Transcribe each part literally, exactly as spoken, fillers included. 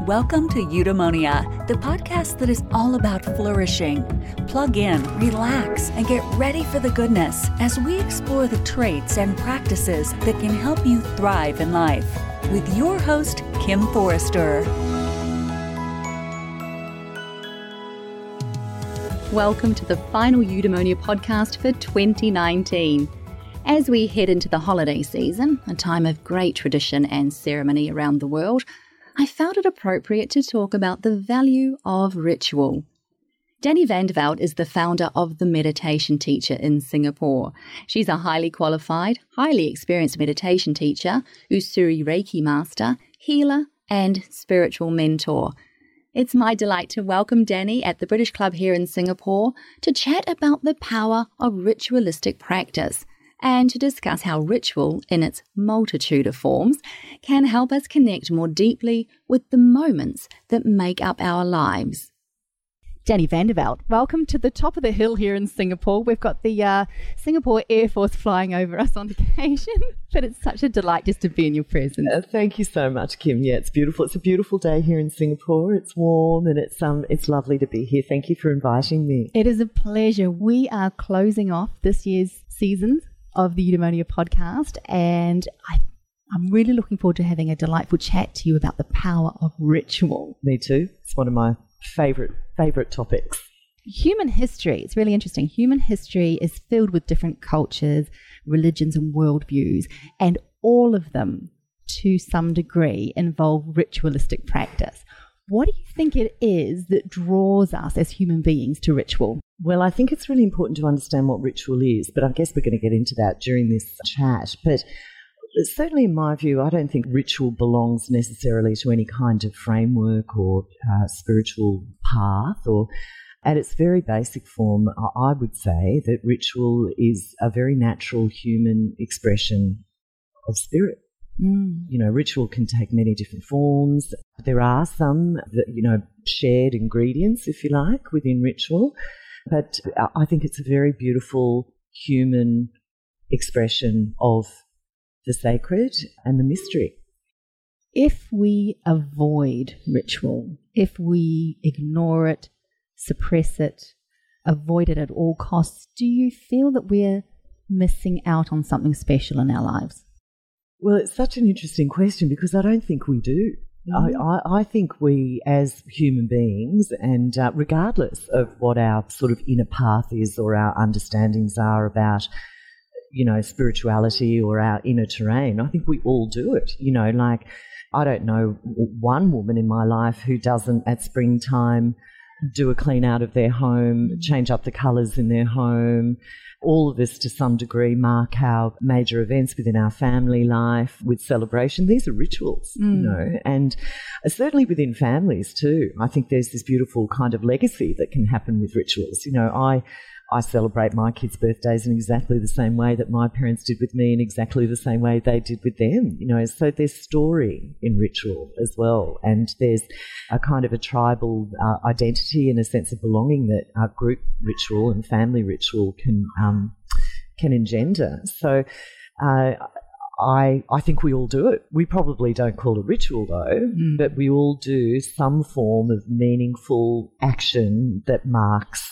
Welcome to Eudaimonia, the podcast that is all about flourishing. Plug in, relax, and get ready for the goodness as we explore the traits and practices that can help you thrive in life. With your host, Kim Forrester. Welcome to the final Eudaimonia podcast for twenty nineteen. As we head into the holiday season, a time of great tradition and ceremony around the world, I felt it appropriate to talk about the value of ritual. Danny van der Veld is the founder of The Meditation Teacher in Singapore. She's a highly qualified, highly experienced meditation teacher, Usui Reiki master, healer, and spiritual mentor. It's my delight to welcome Danny at the British Club here in Singapore to chat about the power of ritualistic practice, and to discuss how ritual, in its multitude of forms, can help us connect more deeply with the moments that make up our lives. Danny van der Veld, welcome to the top of the hill here in Singapore. We've got the uh, Singapore Air Force flying over us on occasion, but it's such a delight just to be in your presence. Uh, thank you so much, Kim. Yeah, it's beautiful. It's a beautiful day here in Singapore. It's warm and it's um it's lovely to be here. Thank you for inviting me. It is a pleasure. We are closing off this year's season of the Eudaimonia podcast, and I, I'm really looking forward to having a delightful chat to you about the power of ritual. Me too. It's one of my favourite favourite topics. Human history, it's really interesting. Human history is filled with different cultures, religions and worldviews, and all of them, to some degree, involve ritualistic practice. What do you think it is that draws us as human beings to ritual? Well, I think it's really important to understand what ritual is, but I guess we're going to get into that during this chat. But certainly in my view, I don't think ritual belongs necessarily to any kind of framework or uh, spiritual path, or at its very basic form, I would say that ritual is a very natural human expression of spirit. Mm. You know, ritual can take many different forms. There are some, that, you know, shared ingredients, if you like, within ritual. But I think it's a very beautiful human expression of the sacred and the mystery. If we avoid ritual, if we ignore it, suppress it, avoid it at all costs, do you feel that we're missing out on something special in our lives? Well, it's such an interesting question because I don't think we do. Mm. I, I, I think we as human beings, and uh, regardless of what our sort of inner path is or our understandings are about, you know, spirituality or our inner terrain, I think we all do it. You know, like I don't know one woman in my life who doesn't at springtime do a clean out of their home, change up the colours in their home. All of us, to some degree, mark our major events within our family life with celebration. These are rituals, mm. you know, and certainly within families too. I think there's this beautiful kind of legacy that can happen with rituals. You know, I I celebrate my kids' birthdays in exactly the same way that my parents did with me, in exactly the same way they did with them. You know, so there's story in ritual as well, and there's a kind of a tribal uh, identity and a sense of belonging that uh, group ritual and family ritual can um, can engender. So uh, I I think we all do it. We probably don't call it ritual though, mm. but we all do some form of meaningful action that marks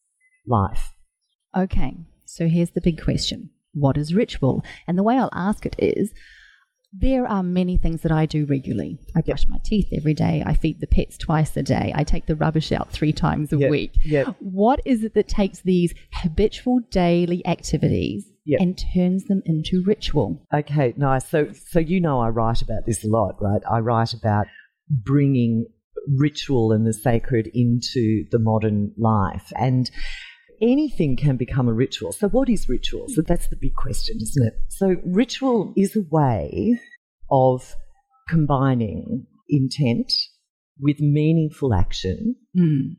life. Okay, so here's the big question. What is ritual? And the way I'll ask it is, there are many things that I do regularly. I brush yep. my teeth every day. I feed the pets twice a day. I take the rubbish out three times a yep. week. Yep. What is it that takes these habitual daily activities yep. and turns them into ritual? Okay, nice. So, so you know I write about this a lot, right? I write about bringing ritual and the sacred into the modern life, and anything can become a ritual. So what is ritual? So that's the big question, isn't it? So ritual is a way of combining intent with meaningful action, mm.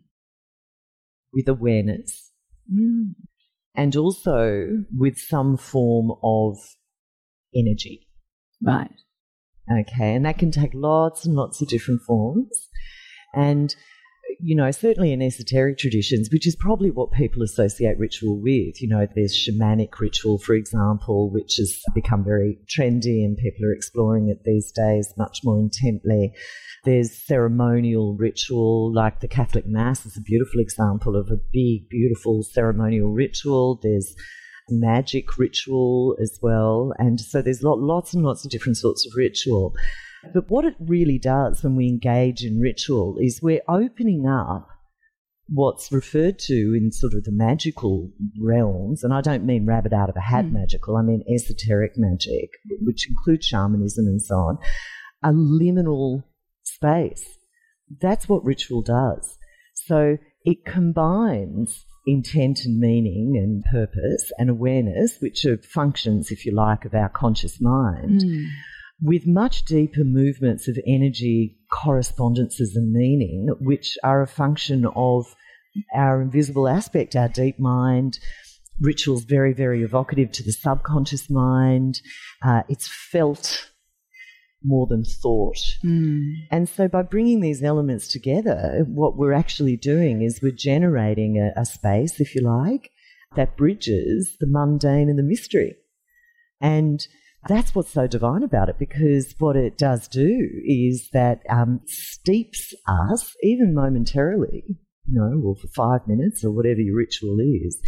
with awareness, mm. and also with some form of energy. Right. Okay, and that can take lots and lots of different forms. And you know, certainly in esoteric traditions, which is probably what people associate ritual with, you know, there's shamanic ritual, for example, which has become very trendy and people are exploring it these days much more intently. There's ceremonial ritual, like the Catholic Mass is a beautiful example of a big, beautiful ceremonial ritual. There's magic ritual as well. And so there's lots and lots of different sorts of ritual. But what it really does when we engage in ritual is we're opening up what's referred to in sort of the magical realms, and I don't mean rabbit out of a hat mm. magical, I mean esoteric magic, which includes shamanism and so on, a liminal space. That's what ritual does. So it combines intent and meaning and purpose and awareness, which are functions, if you like, of our conscious mind, mm. with much deeper movements of energy, correspondences and meaning, which are a function of our invisible aspect, our deep mind. Ritual's very, very evocative to the subconscious mind. Uh, it's felt more than thought. Mm. And so by bringing these elements together, what we're actually doing is we're generating a, a space, if you like, that bridges the mundane and the mystery. And that's what's so divine about it, because what it does do is that um, steeps us, even momentarily, you know, or for five minutes or whatever your ritual is,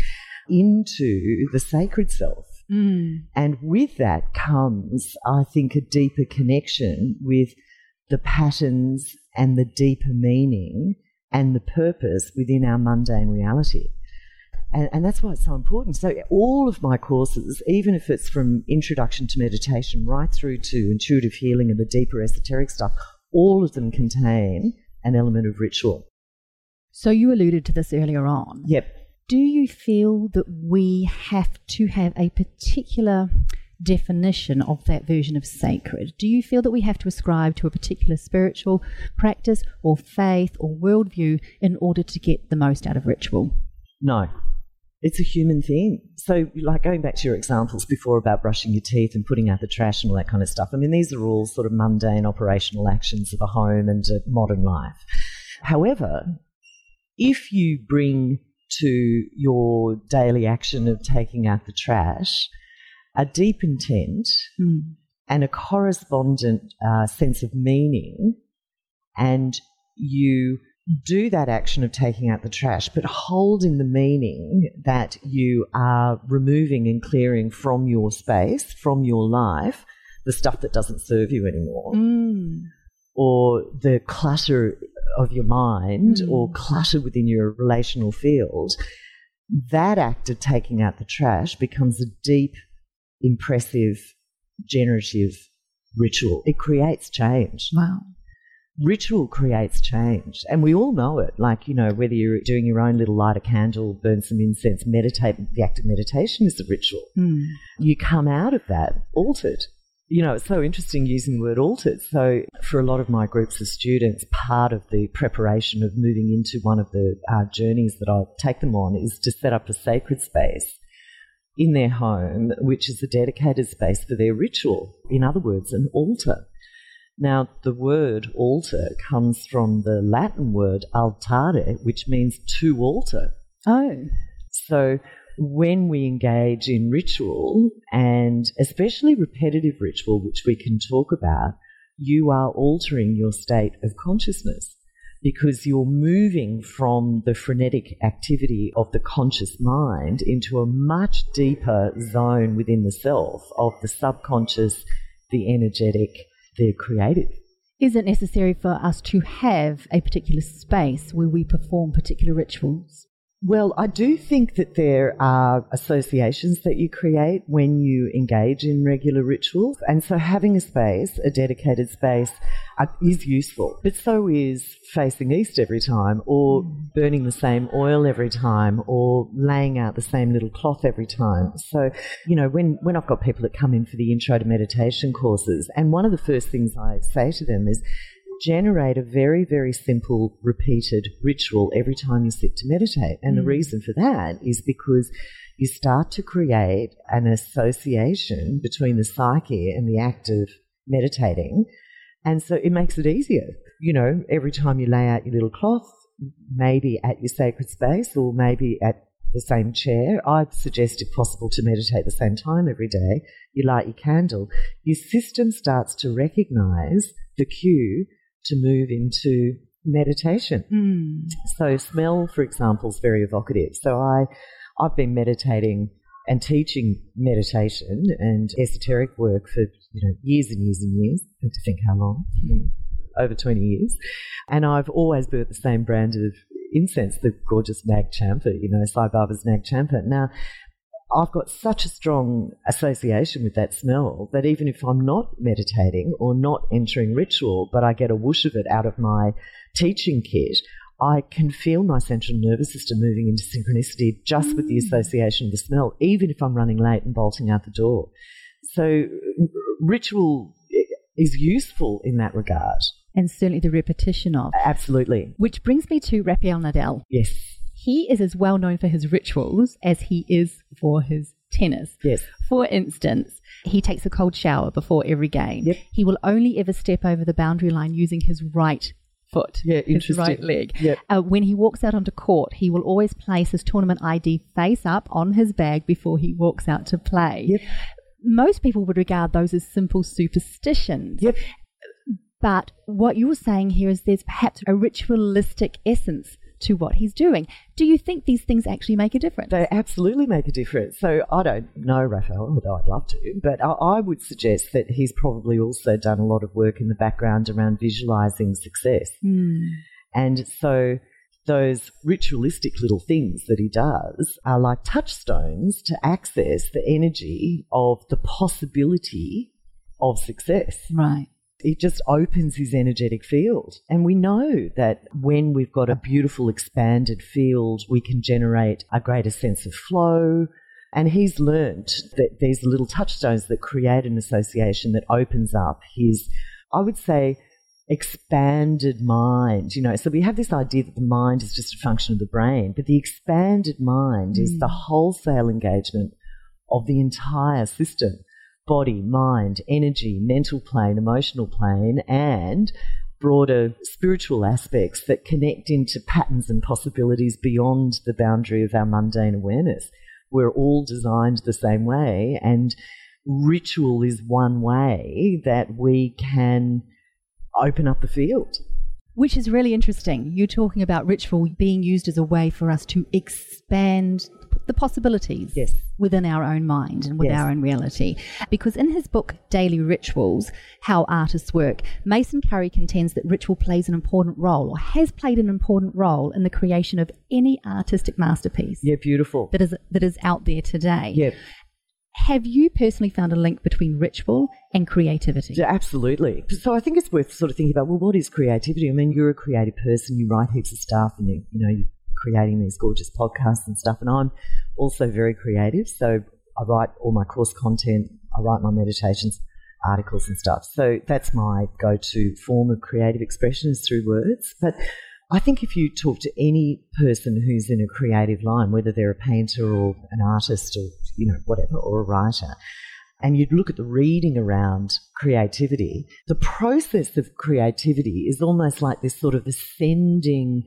into the sacred self. Mm. And with that comes, I think, a deeper connection with the patterns and the deeper meaning and the purpose within our mundane reality. And, and that's why it's so important. So all of my courses, even if it's from introduction to meditation right through to intuitive healing and the deeper esoteric stuff, all of them contain an element of ritual. So you alluded to this earlier on. Yep. Do you feel that we have to have a particular definition of that version of sacred? Do you feel that we have to ascribe to a particular spiritual practice or faith or worldview in order to get the most out of ritual? No. It's a human thing. So, like going back to your examples before about brushing your teeth and putting out the trash and all that kind of stuff, I mean, these are all sort of mundane operational actions of a home and a modern life. However, if you bring to your daily action of taking out the trash a deep intent mm. and a correspondent uh, sense of meaning, and you do that action of taking out the trash, but holding the meaning that you are removing and clearing from your space, from your life, the stuff that doesn't serve you anymore, mm. or the clutter of your mind mm. or clutter within your relational field, that act of taking out the trash becomes a deep, impressive, generative ritual. It creates change. Wow. Ritual creates change, and we all know it. Like, you know, whether you're doing your own little light a candle, burn some incense, meditate, the act of meditation is a ritual. Mm. You come out of that altered. You know, it's so interesting using the word altered. So for a lot of my groups of students, part of the preparation of moving into one of the uh, journeys that I'll take them on is to set up a sacred space in their home, which is a dedicated space for their ritual. In other words, an altar. Now, the word altar comes from the Latin word altare, which means to altar. Oh. So when we engage in ritual, and especially repetitive ritual, which we can talk about, you are altering your state of consciousness, because you're moving from the frenetic activity of the conscious mind into a much deeper zone within the self of the subconscious, the energetic, the creative. Is it necessary for us to have a particular space where we perform particular rituals? Well, I do think that there are associations that you create when you engage in regular rituals. And so having a space, a dedicated space, uh, is useful. But so is facing east every time, or burning the same oil every time, or laying out the same little cloth every time. So, you know, when, when I've got people that come in for the intro to meditation courses, and one of the first things I say to them is, generate a very, very simple repeated ritual every time you sit to meditate. And mm. the reason for that is because you start to create an association between the psyche and the act of meditating. And so it makes it easier. You know, every time you lay out your little cloth, maybe at your sacred space or maybe at the same chair. I'd suggest, if possible, to meditate the same time every day. You light your candle. Your system starts to recognise the cue to move into meditation. Mm. So smell, for example, is very evocative. So I, I've been meditating and teaching meditation and esoteric work for you know years and years and years. I have to think how long. Mm. Over twenty years. And I've always burnt the same brand of incense, the gorgeous Nag Champa, you know, Sai Baba's Nag Champa. Now, I've got such a strong association with that smell that even if I'm not meditating or not entering ritual, but I get a whoosh of it out of my teaching kit, I can feel my central nervous system moving into synchronicity just with the association of the smell, even if I'm running late and bolting out the door. So ritual is useful in that regard. And certainly the repetition of. Absolutely. Which brings me to Rafael Nadal. Yes. He is as well known for his rituals as he is for his tennis. Yes. For instance, he takes a cold shower before every game. Yep. He will only ever step over the boundary line using his right foot, yeah, his right leg. Yep. Uh, when he walks out onto court, he will always place his tournament I D face up on his bag before he walks out to play. Yep. Most people would regard those as simple superstitions. Yep. But what you're saying here is there's perhaps a ritualistic essence to what he's doing. Do you think these things actually make a difference? They absolutely make a difference. So I don't know Rafael, although I'd love to, but I, I would suggest that he's probably also done a lot of work in the background around visualising success. Mm. And so those ritualistic little things that he does are like touchstones to access the energy of the possibility of success. Right. It just opens his energetic field. And we know that when we've got a beautiful expanded field, we can generate a greater sense of flow. And he's learnt that these little touchstones that create an association that opens up his, I would say, expanded mind. You know, so we have this idea that the mind is just a function of the brain, but the expanded mind mm. is the wholesale engagement of the entire system. Body, mind, energy, mental plane, emotional plane, and broader spiritual aspects that connect into patterns and possibilities beyond the boundary of our mundane awareness. We're all designed the same way, and ritual is one way that we can open up the field. Which is really interesting. You're talking about ritual being used as a way for us to expand the possibilities yes. within our own mind and with yes. our own reality. Because in his book, Daily Rituals, How Artists Work, Mason Curry contends that ritual plays an important role, or has played an important role, in the creation of any artistic masterpiece. Yeah, beautiful. That is, that is out there today. Yeah. Have you personally found a link between ritual and creativity? Yeah, absolutely. So I think it's worth sort of thinking about, well, what is creativity? I mean, you're a creative person, you write heaps of stuff, and you, you know, you're creating these gorgeous podcasts and stuff, and I'm also very creative. So I write all my course content, I write my meditations, articles and stuff. So that's my go-to form of creative expression, is through words. But I think if you talk to any person who's in a creative line, whether they're a painter or an artist or, you know, whatever, or a writer, and you'd look at the reading around creativity, the process of creativity is almost like this sort of ascending,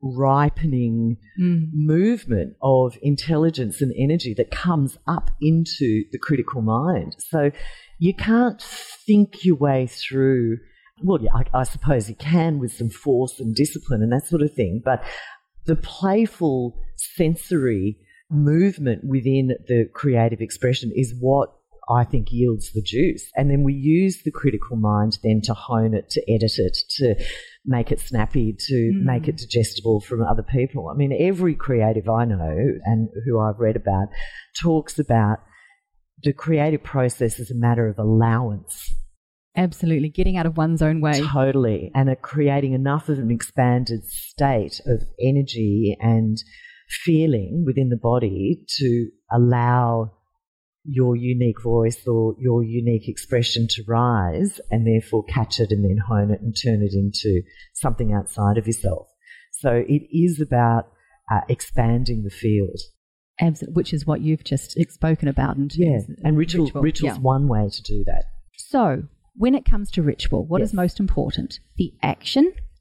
ripening mm. movement of intelligence and energy that comes up into the critical mind. So you can't think your way through. Well, yeah, I, I suppose you can with some force and discipline and that sort of thing, but the playful sensory movement within the creative expression is what I think yields the juice. And then we use the critical mind then to hone it, to edit it, to make it snappy, to mm. make it digestible from other people. I mean, every creative I know and who I've read about talks about the creative process as a matter of allowance. Absolutely, getting out of one's own way. Totally, and are creating enough of an expanded state of energy and feeling within the body to allow your unique voice or your unique expression to rise, and therefore catch it and then hone it and turn it into something outside of yourself. So it is about uh, expanding the field. Absolutely, which is what you've just spoken about. In terms yeah, and ritual, ritual. ritual's yeah. one way to do that. So when it comes to ritual, what yes. is most important? The action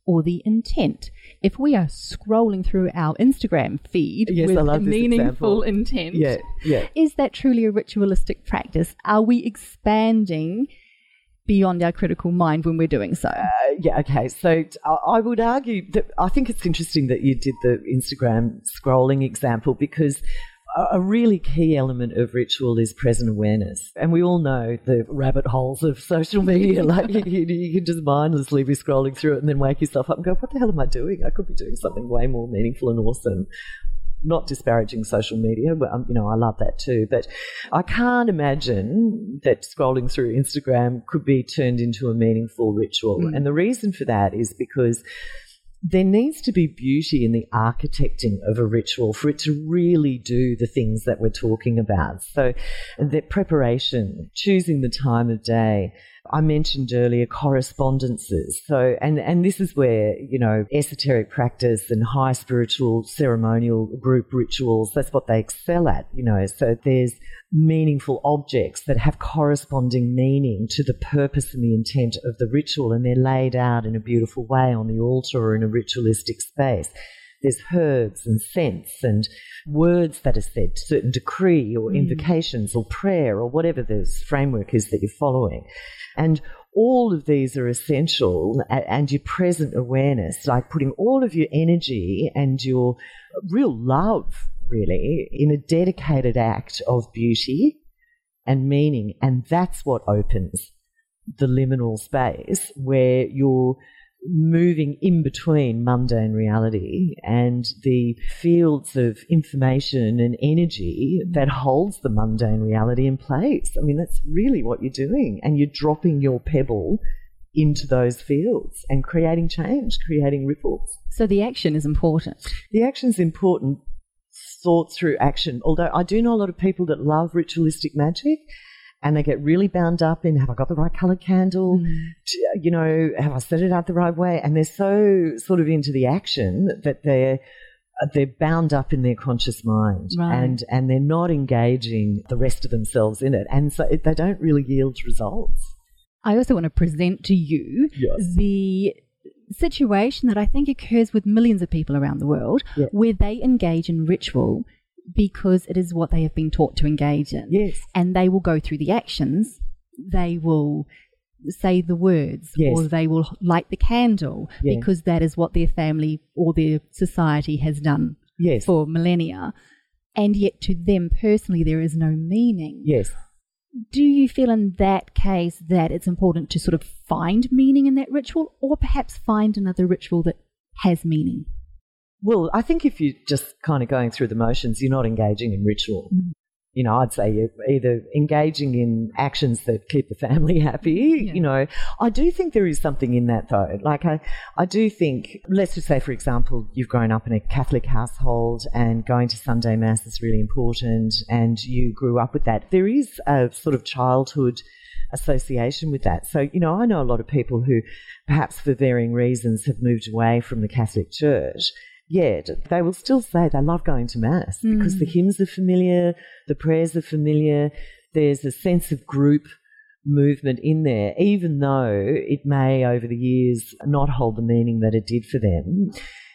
or the intent. If we are scrolling through our Instagram feed yes, with I love a this meaningful example. intent, Yeah, yeah. is that truly a ritualistic practice? Are we expanding beyond our critical mind when we're doing so? Uh, yeah, okay. So t- I I would argue that I think it's interesting that you did the Instagram scrolling example, because a- a really key element of ritual is present awareness. And we all know the rabbit holes of social media. Like you, you, you can just mindlessly be scrolling through it and then wake yourself up and go, what the hell am I doing? I could be doing something way more meaningful and awesome. Not disparaging social media, but um, you know, I love that too. But I can't imagine that scrolling through Instagram could be turned into a meaningful ritual. Mm. And the reason for that is because there needs to be beauty in the architecting of a ritual for it to really do the things that we're talking about. So the preparation, choosing the time of day. I mentioned earlier correspondences. So, and, and this is where, you know, esoteric practice and high spiritual ceremonial group rituals, that's what they excel at, you know. So there's meaningful objects that have corresponding meaning to the purpose and the intent of the ritual, and they're laid out in a beautiful way on the altar or in a ritualistic space. There's herbs and scents and words that are said, certain decree or mm. invocations or prayer or whatever this framework is that you're following. And all of these are essential, and your present awareness, like putting all of your energy and your real love, really, in a dedicated act of beauty and meaning. And that's what opens the liminal space where you're moving in between mundane reality and the fields of information and energy that holds the mundane reality in place. I mean, that's really what you're doing. And you're dropping your pebble into those fields and creating change, creating ripples. So the action is important. The action's important, thought through action. Although I do know a lot of people that love ritualistic magic, and they get really bound up in, have I got the right coloured candle? Mm. You know, have I set it out the right way? And they're so sort of into the action that they're they're bound up in their conscious mind, right. and and they're not engaging the rest of themselves in it, and so it, they don't really yield results. I also want to present to you yes. the situation that I think occurs with millions of people around the world, yeah. where they engage in ritual because it is what they have been taught to engage in. Yes. And they will go through the actions, they will say the words, yes. or they will light the candle, yeah. because that is what their family or their society has done yes. for millennia. And yet to them personally there is no meaning. Yes. Do you feel in that case that it's important to sort of find meaning in that ritual, or perhaps find another ritual that has meaning? Well, I think if you're just kind of going through the motions, you're not engaging in ritual. Mm. You know, I'd say you're either engaging in actions that keep the family happy. Yeah. You know, I do think there is something in that though. Like I, I do think, let's just say, for example, you've grown up in a Catholic household and going to Sunday Mass is really important, and you grew up with that. There is a sort of childhood association with that. So, you know, I know a lot of people who perhaps for varying reasons have moved away from the Catholic Church. Yet they will still say they love going to Mass mm. because the hymns are familiar, the prayers are familiar, there's a sense of group movement in there, even though it may over the years not hold the meaning that it did for them.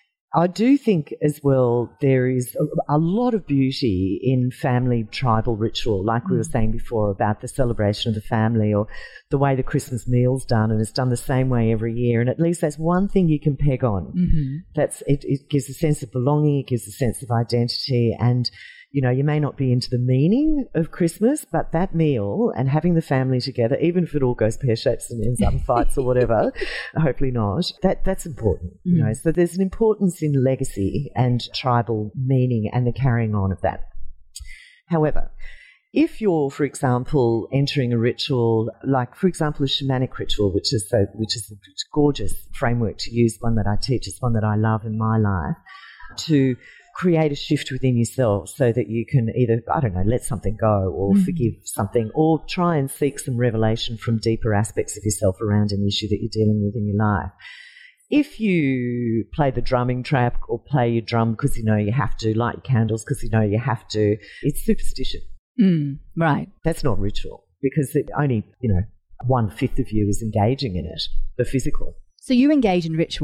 I do think as well there is a, a lot of beauty in family tribal ritual, like we were saying before about the celebration of the family, or the way the Christmas meal's done, and it's done the same way every year. And at least that's one thing you can peg on. Mm-hmm. That's it, it gives a sense of belonging, it gives a sense of identity, and you know, you may not be into the meaning of Christmas, but that meal and having the family together, even if it all goes pear-shaped and ends up in fights or whatever, hopefully not, that that's important. Mm. You know, so there's an importance in legacy and tribal meaning and the carrying on of that. However, if you're, for example, entering a ritual, like, for example, a shamanic ritual, which is a, which is a gorgeous framework to use, one that I teach, it's one that I love in my life, to create a shift within yourself so that you can either, I don't know, let something go or mm. forgive something, or try and seek some revelation from deeper aspects of yourself around an issue that you're dealing with in your life. If you play the drumming trap or play your drum because you know you have to, light your candles because you know you have to, it's superstition. Mm, right. That's not ritual, because it only, you know, one-fifth of you is engaging in it, the physical. So you engage in ritual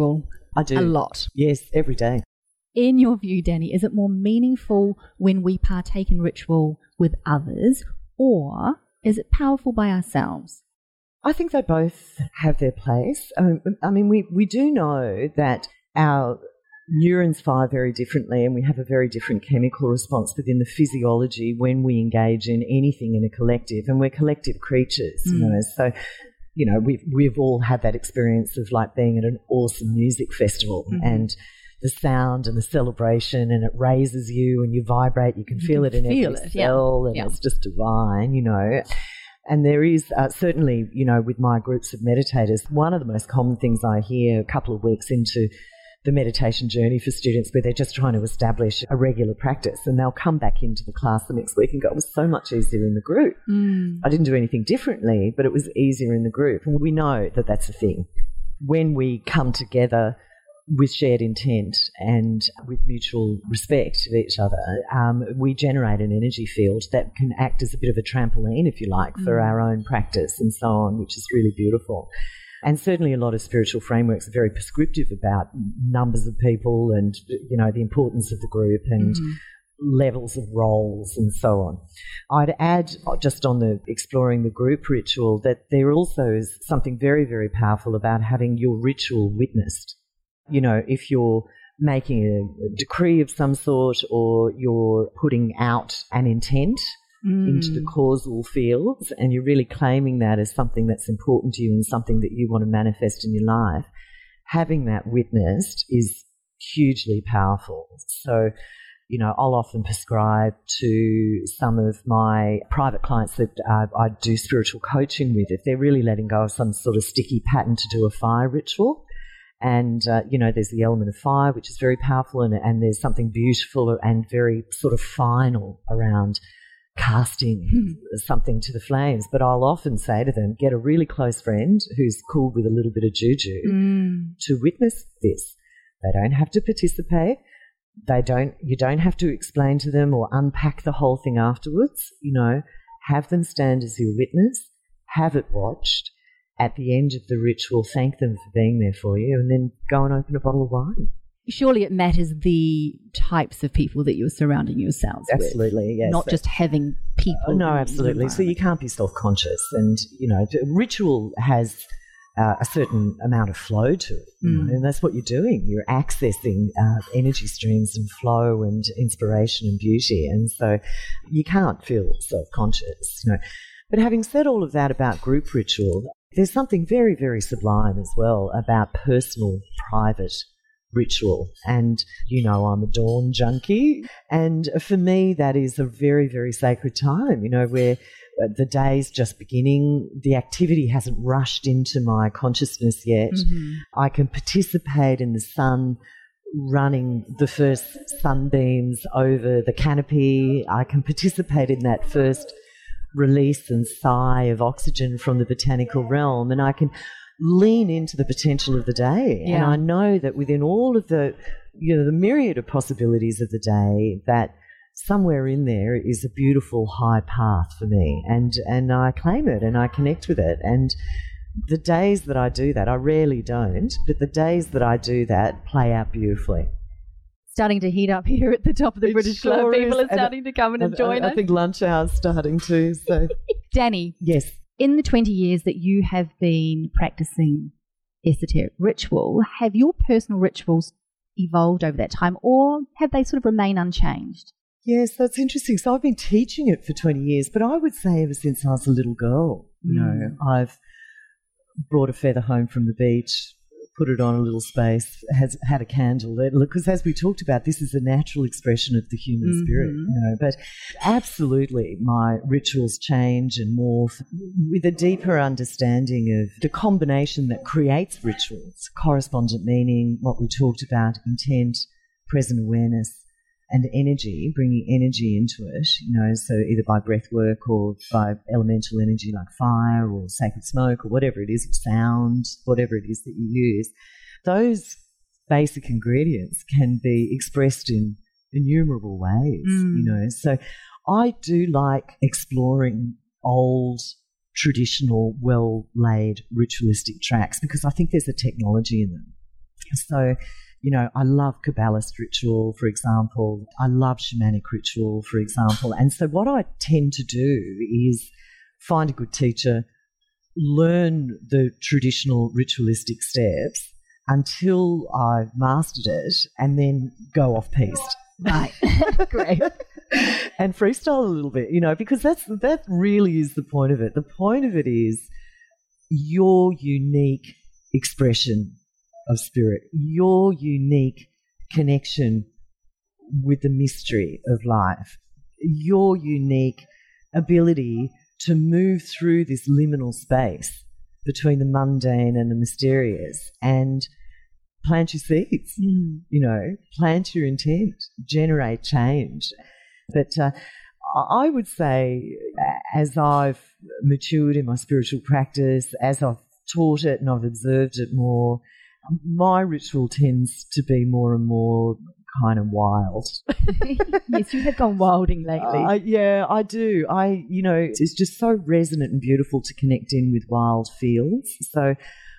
I do. A lot. Yes, every day. In your view, Danny, is it more meaningful when we partake in ritual with others, or is it powerful by ourselves? I think they both have their place. I mean, I mean we, we do know that our neurons fire very differently, and we have a very different chemical response within the physiology when we engage in anything in a collective, and we're collective creatures, mm. you know. So, you know, we've, we've all had that experience of like being at an awesome music festival mm-hmm. and the sound and the celebration, and it raises you and you vibrate, you can you feel can it in feel every it, cell, yeah. and yeah. it's just divine, you know. And there is uh, certainly, you know, with my groups of meditators, one of the most common things I hear a couple of weeks into the meditation journey for students where they're just trying to establish a regular practice, and they'll come back into the class the next week and go, it was so much easier in the group. Mm. I didn't do anything differently, but it was easier in the group. And we know that that's a thing. When we come together with shared intent and with mutual respect of each other, um, we generate an energy field that can act as a bit of a trampoline, if you like, for mm. our own practice and so on, which is really beautiful. And certainly a lot of spiritual frameworks are very prescriptive about numbers of people and, you know, the importance of the group and mm. levels of roles and so on. I'd add, just on the exploring the group ritual, that there also is something very, very powerful about having your ritual witnessed. You know, if you're making a decree of some sort, or you're putting out an intent mm. into the causal fields, and you're really claiming that as something that's important to you and something that you want to manifest in your life, having that witnessed is hugely powerful. So, you know, I'll often prescribe to some of my private clients that uh, I do spiritual coaching with, if they're really letting go of some sort of sticky pattern, to do a fire ritual. And, uh, you know, there's the element of fire, which is very powerful, and, and there's something beautiful and very sort of final around casting mm. something to the flames. But I'll often say to them, get a really close friend who's cool with a little bit of juju mm. to witness this. They don't have to participate. They don't. You don't have to explain to them or unpack the whole thing afterwards. You know, have them stand as your witness, have it watched. At the end of the ritual, thank them for being there for you, and then go and open a bottle of wine. Surely it matters the types of people that you're surrounding yourselves absolutely, with. Yes. Not just having people. Oh, no, absolutely. So you can't be self-conscious, and, you know, ritual has uh, a certain amount of flow to it, you mm. know, and that's what you're doing. You're accessing uh, energy streams and flow and inspiration and beauty, and so you can't feel self-conscious, you know. But having said all of that about group ritual, there's something very, very sublime as well about personal, private ritual. And, you know, I'm a dawn junkie. And for me, that is a very, very sacred time, you know, where the day's just beginning. The activity hasn't rushed into my consciousness yet. Mm-hmm. I can participate in the sun running the first sunbeams over the canopy. I can participate in that first release and sigh of oxygen from the botanical realm, and I can lean into the potential of the day. Yeah. And I know that within all of the, you know, the myriad of possibilities of the day, that somewhere in there is a beautiful high path for me, and and I claim it and I connect with it. And the days that I do that, I rarely don't, but the days that I do that play out beautifully. Starting to heat up here at the top of the it British sure Club. People is. are starting and to come in and I, join I, us. I think lunch hour's starting too. So, Danny. Yes. In the twenty years that you have been practicing esoteric ritual, have your personal rituals evolved over that time, or have they sort of remained unchanged? Yes, that's interesting. So I've been teaching it for twenty years, but I would say ever since I was a little girl, you mm. know, I've brought a feather home from the beach, put it on a little space, has had a candle. Because as we talked about, this is a natural expression of the human mm-hmm. spirit. You know, but absolutely my rituals change and morph with a deeper understanding of the combination that creates rituals, correspondent meaning, what we talked about, intent, present awareness, and energy, bringing energy into it, you know, so either by breath work or by elemental energy like fire or sacred smoke or whatever it is, sound, whatever it is that you use. Those basic ingredients can be expressed in innumerable ways, mm. you know. So I do like exploring old, traditional, well-laid ritualistic tracks because I think there's a technology in them. So, you know, I love Kabbalist ritual, for example. I love shamanic ritual, for example. And so what I tend to do is find a good teacher, learn the traditional ritualistic steps until I've mastered it, and then go off-piste. Right. Great. And freestyle a little bit, you know, because that's that really is the point of it. The point of it is your unique expression of spirit, your unique connection with the mystery of life, your unique ability to move through this liminal space between the mundane and the mysterious and plant your seeds, mm. you know, plant your intent, generate change. But uh, I would say as I've matured in my spiritual practice, as I've taught it and I've observed it more, my ritual tends to be more and more kind of wild. Yes, you have gone wilding lately. Uh, yeah, I do. I, you know, it's just so resonant and beautiful to connect in with wild fields. So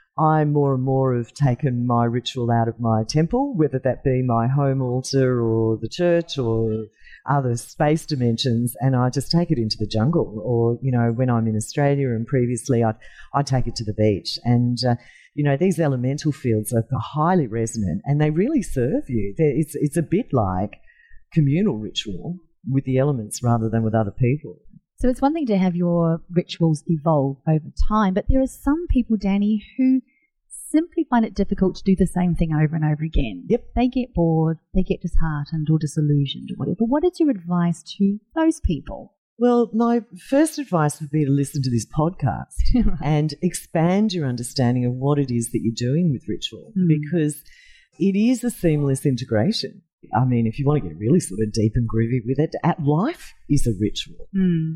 I more and more have taken my ritual out of my temple, whether that be my home altar or the church or other space dimensions, and I just take it into the jungle. Or, you know, when I'm in Australia and previously I'd, I'd take it to the beach. And, uh, you know, these elemental fields are highly resonant and they really serve you. They're, it's, it's a bit like communal ritual with the elements rather than with other people. So it's one thing to have your rituals evolve over time, but there are some people, Danny, who simply find it difficult to do the same thing over and over again. Yep. They get bored, they get disheartened or disillusioned or whatever. What is your advice to those people? Well, my first advice would be to listen to this podcast right. and expand your understanding of what it is that you're doing with ritual, mm. because it is a seamless integration. I mean, if you want to get really sort of deep and groovy with it, life is a ritual. Mm.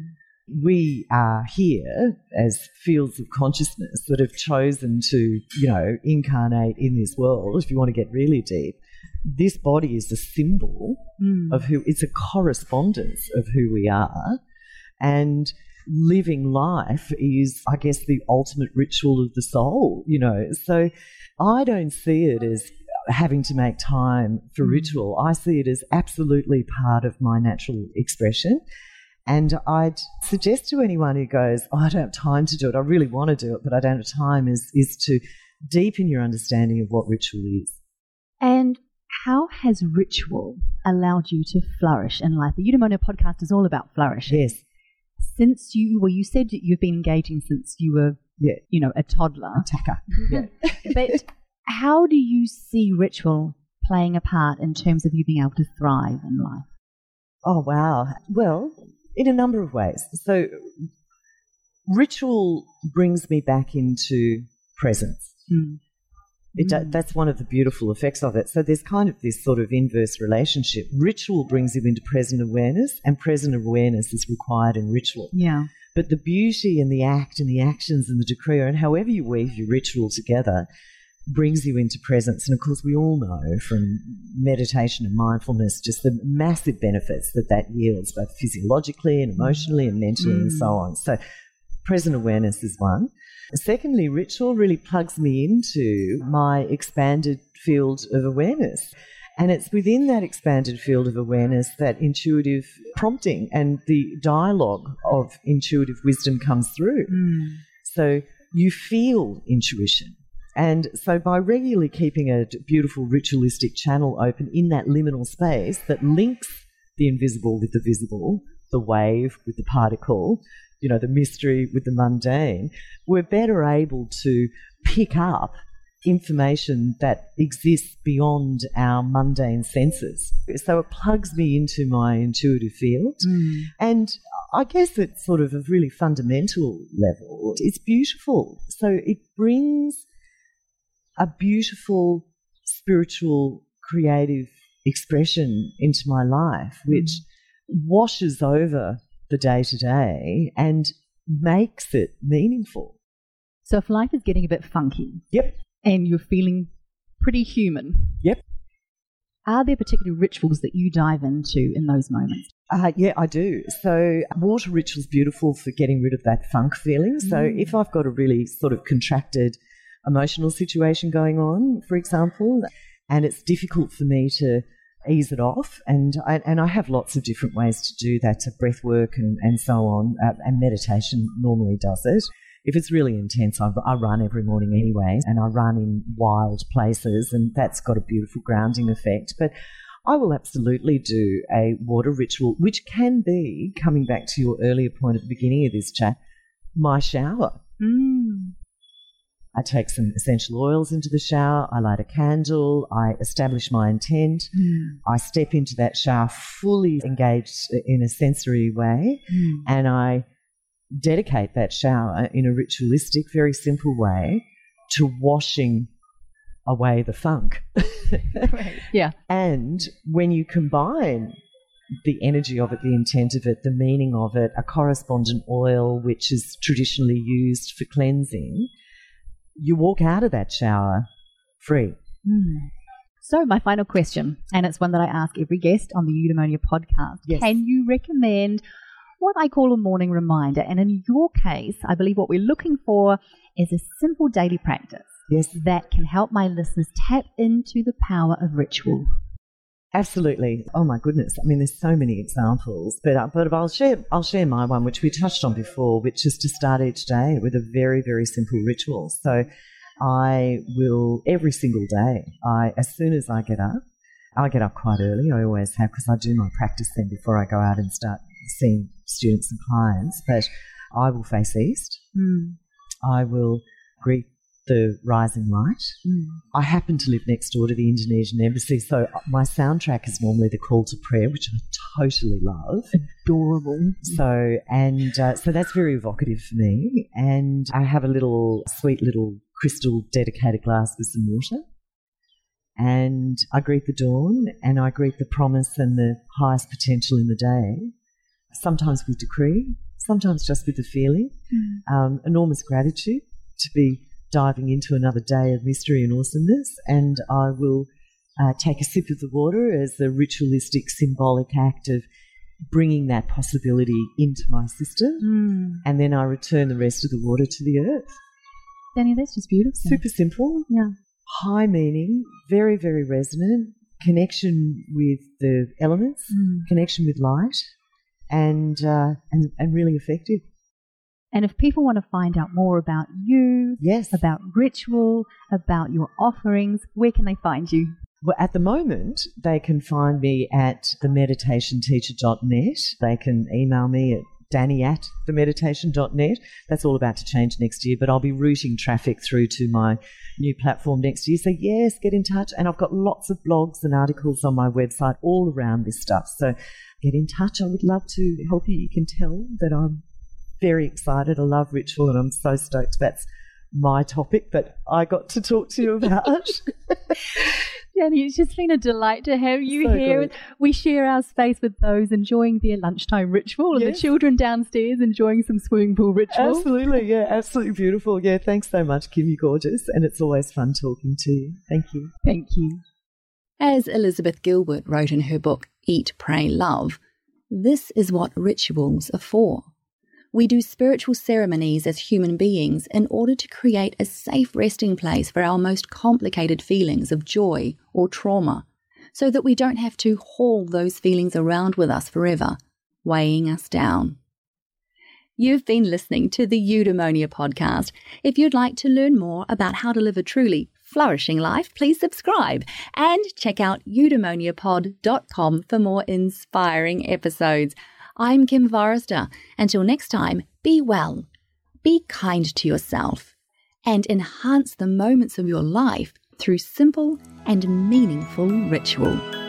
We are here as fields of consciousness that have chosen to, you know, incarnate in this world. If you want to get really deep, this body is a symbol mm. of who, it's a correspondence of who we are. And living life is, I guess, the ultimate ritual of the soul, you know. So I don't see it as having to make time for mm. ritual. I see it as absolutely part of my natural expression. And I'd suggest to anyone who goes, oh, I don't have time to do it, I really want to do it, but I don't have time, is, is to deepen your understanding of what ritual is. And how has ritual allowed you to flourish in life? The Eudaimonia podcast is all about flourishing. Yes. Since you, well, you said that you've been engaging since you were, yeah. you know, a toddler. A tacker. Yeah. But how do you see ritual playing a part in terms of you being able to thrive in life? Oh, wow. Well, in a number of ways. So ritual brings me back into presence. Mm. It, mm. That's one of the beautiful effects of it. So there's kind of this sort of inverse relationship. Ritual brings you into present awareness, and present awareness is required in ritual. Yeah. But the beauty and the act and the actions and the decree, and however you weave your ritual together, brings you into presence. And of course, we all know from meditation and mindfulness just the massive benefits that that yields, both physiologically and emotionally and mentally mm. and so on. So present awareness is one. Secondly, ritual really plugs me into my expanded field of awareness. And it's within that expanded field of awareness that intuitive prompting and the dialogue of intuitive wisdom comes through. Mm. So you feel intuition. And so by regularly keeping a beautiful ritualistic channel open in that liminal space that links the invisible with the visible, the wave with the particle, you know, the mystery with the mundane, we're better able to pick up information that exists beyond our mundane senses. So it plugs me into my intuitive field. Mm. And I guess at sort of a really fundamental level, it's beautiful. So it brings a beautiful spiritual creative expression into my life, which mm. washes over the day-to-day and makes it meaningful. So if life is getting a bit funky, yep, and you're feeling pretty human, yep, are there particular rituals that you dive into in those moments? Uh, yeah, I do. So water ritual's beautiful for getting rid of that funk feeling. So mm. if I've got a really sort of contracted emotional situation going on, for example, and it's difficult for me to ease it off. And I, and I have lots of different ways to do that, to breath work and, and so on, uh, and meditation normally does it. If it's really intense, I, I run every morning anyway, and I run in wild places, and that's got a beautiful grounding effect. But I will absolutely do a water ritual, which can be, coming back to your earlier point at the beginning of this chat, my shower. Mm. I take some essential oils into the shower, I light a candle, I establish my intent, Mm. I step into that shower fully engaged in a sensory way, Mm. and I dedicate that shower in a ritualistic, very simple way to washing away the funk. Right. Yeah. And when you combine the energy of it, the intent of it, the meaning of it, a correspondent oil which is traditionally used for cleansing, you walk out of that shower free. Mm. So my final question, and it's one that I ask every guest on the Eudaimonia podcast. Yes. Can you recommend what I call a morning reminder? And in your case, I believe what we're looking for is a simple daily practice Yes, that can help my listeners tap into the power of ritual. absolutely. Oh my goodness! I mean, there's so many examples, but uh, but I'll share I'll share my one, which we touched on before, which is to start each day with a very very simple ritual. So I will every single day. I as soon as I get up, I get up quite early. I always have, because I do my practice then before I go out and start seeing students and clients. But I will face east. Mm. I will greet the rising light. Mm. I happen to live next door to the Indonesian embassy, so my soundtrack is normally the call to prayer, which I totally love. Adorable. So, and uh, so that's very evocative for me. And I have a little sweet little crystal dedicated glass with some water. And I greet the dawn, and I greet the promise and the highest potential in the day, sometimes with decree, sometimes just with the feeling. Mm. Um, enormous gratitude to be diving into another day of mystery and awesomeness, and I will uh, take a sip of the water as a ritualistic, symbolic act of bringing that possibility into my system, Mm. and then I return the rest of the water to the earth. Danny, that's just beautiful. Super simple, Yeah. high meaning, very, very resonant, connection with the elements, Mm. connection with light, and, uh, and, and really effective. And if people want to find out more about you, Yes. about ritual, about your offerings, where can they find you? Well, at the moment, they can find me at the meditation teacher dot net. They can email me at danny at the meditation dot net. That's all about to change next year, but I'll be routing traffic through to my new platform next year. So, yes, get in touch. And I've got lots of blogs and articles on my website all around this stuff. So get in touch. I would love to help you. You can tell that I'm very excited. I love ritual, and I'm so stoked that's my topic that I got to talk to you about. Danny, it's just been a delight to have you So here. good. We share our space with those enjoying their lunchtime ritual, and Yes. the children downstairs enjoying some swimming pool ritual. Absolutely, yeah, absolutely beautiful. Yeah, thanks so much, Kim. You're gorgeous, and it's always fun talking to you. Thank you. Thank you. As Elizabeth Gilbert wrote in her book Eat, Pray, Love, this is what rituals are for. We do spiritual ceremonies as human beings in order to create a safe resting place for our most complicated feelings of joy or trauma, so that we don't have to haul those feelings around with us forever, weighing us down. You've been listening to the Eudaimonia podcast. If you'd like to learn more about how to live a truly flourishing life, please subscribe and check out eudaimonia pod dot com for more inspiring episodes. I'm Kim Forrester. Until next time, be well, be kind to yourself, and enhance the moments of your life through simple and meaningful ritual.